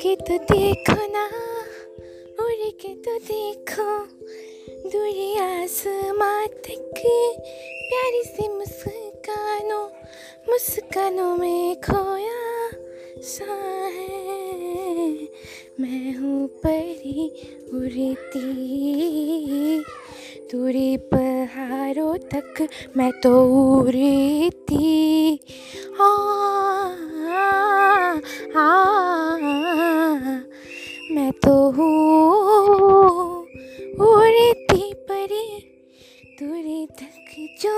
के तो देखो ना, उड़ के तो देखो दूरी आसमां तक। प्यारी सी मुस्कानों में खोया सा है। मैं हूँ परी उड़ती, दूरी पहाड़ों तक मैं तो उड़ती। आ, आ, आ, मैं तो हूँ उड़ती परी, दूरी तक जो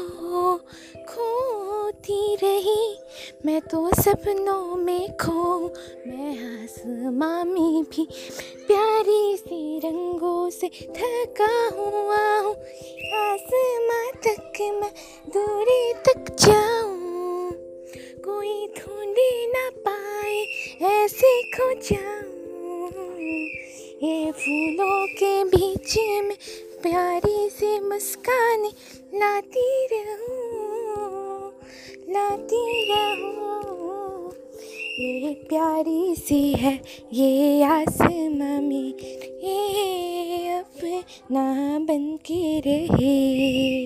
खोती रही। मैं तो सपनों में खो, मैं आसमां में भी प्यारी सी रंगों से थका हुआ हूँ। आसमां तक मैं दूरी तक जाऊँ, कोई ढूंढ ना पाए ऐसे खो जाऊँ। ये फूलों के बीच में प्यारी सी मुस्कान लाती रहूं, लाती रहूं। ये प्यारी सी है ये आसमां में, ये अपना बन के रहे।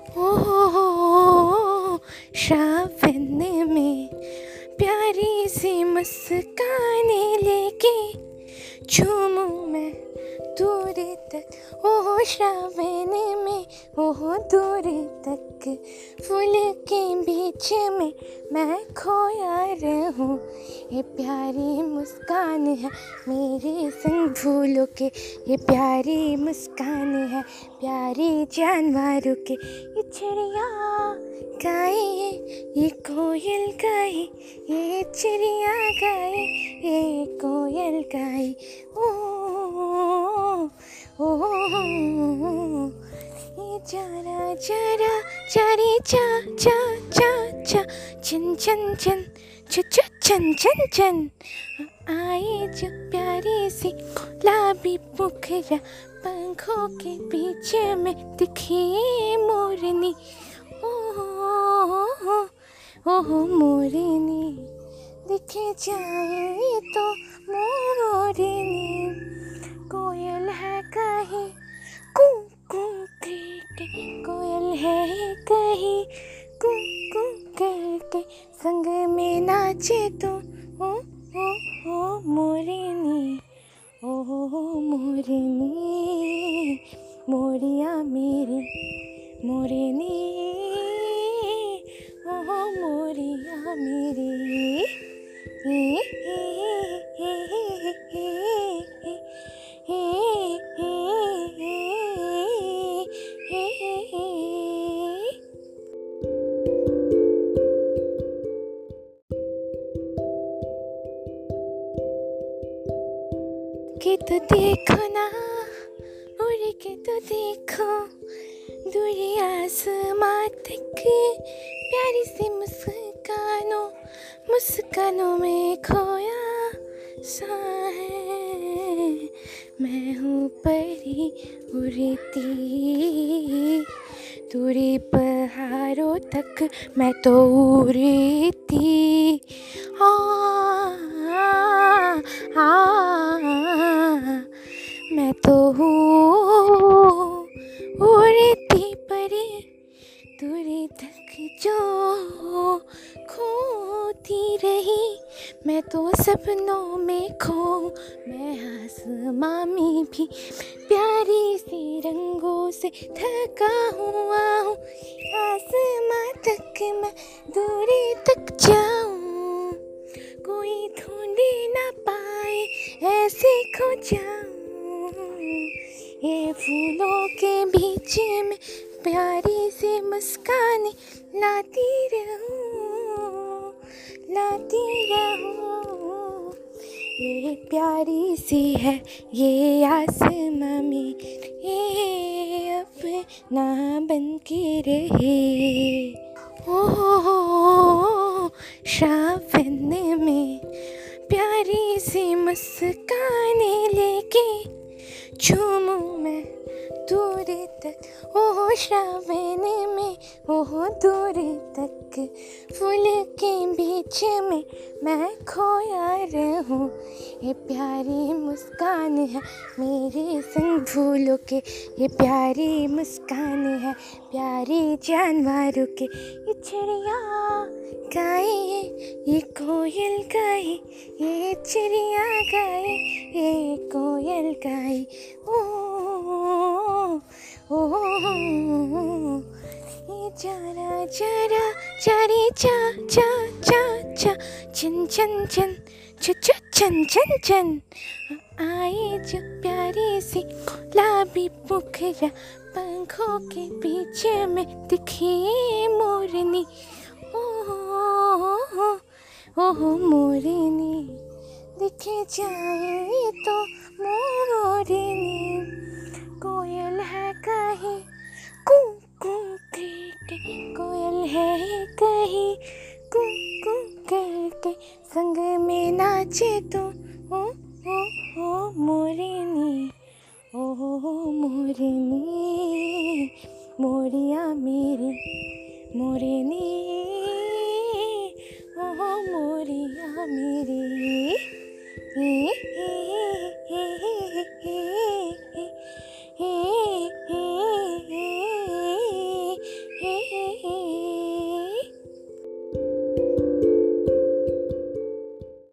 ओ श्रावण में प्यारी सी मुस्काने लेके झूमूं मैं दूरी तक। ओह श्रावण में ओह दूरी तक, फूल के बीच में मैं खोया रहूं। ये प्यारी मुस्कान है मेरे संग फूलों के, ये प्यारी मुस्कान है प्यारी जानवरों के। ये चिड़िया गाए, ये कोयल गाए, ये चिड़िया गाए, ये कोयल गाए। ये जरा जरा चरी चा चा चा चा, चन चन चन च च चन चन चन। आए जो प्यारी सी गुलाबी मुखरा, पंखों के बीच में दिखी मोरनी। ओह मोरनी दिखे जाए तो मोरनी। कोयल है कहीं कू कू के, कोयल है कहीं कू कू के, संग में नाचे तो ओ मोरनी। ओ मोरनी मोरिया मेरी मोरनी, ओ मोरिया मेरी। के तो देखो ना, उड़ के तो देखो दूरी आसमां तक। प्यारी सी मुस्कानों में खोया सा है। मैं हूँ परी उड़ती, दूरी पहाड़ों तक मैं तो उड़ती। आ, आ, आ, मैं तो हूँ उड़ती परी, दूरी तक जो खोती रही। मैं तो सपनों में खो, मैं आसमां में भी प्यारी सी रंगों से थका हुआ हूँ। आसमां तक मैं दूरी तक जाऊँ, कोई ढूंढ ना पाए ऐसे खो जाऊँ। ये फूलों के बीच में प्यारी सी मुस्कान लाती रहूं, लाती रहूं। ये प्यारी सी है ये आसमां में, ये अपना बन के रहे। ओ श्रावण में प्यारी सी मुस्काने लेके झूमूं मैं दूरी तक। ओह श्रावण में ओह दूरी तक, फूल के बीच में मैं खोया रहूं, ये प्यारी मुस्कान है मेरे संग फूलों के, ये प्यारी मुस्कान है प्यारी जानवरों के। ये चिड़िया गाए, ये कोयल गाए, ये चिड़िया गाए, ये कोयल गाए। ओ ये जरा जरा चरी चा चा चा चा, चन चन चन च च चन चन चन। आई जो प्यारी सी गुलाबी मुखरा, पंखों के पीछे में दिखी मोरनी। ओह मोरनी दिखे जाए तो मोरनी, कोयल है कहीं कू कू के, कोयल है कहीं कू कू के, संग में नाचे तो ओ मोरनी, ओ मोरनी, मोरिया मेरी मोरनी, ओ मोरिया मेरी।